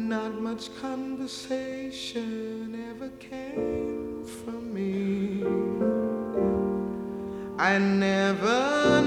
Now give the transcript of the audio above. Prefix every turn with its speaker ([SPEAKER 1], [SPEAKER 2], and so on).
[SPEAKER 1] Not much conversation ever came from me. I never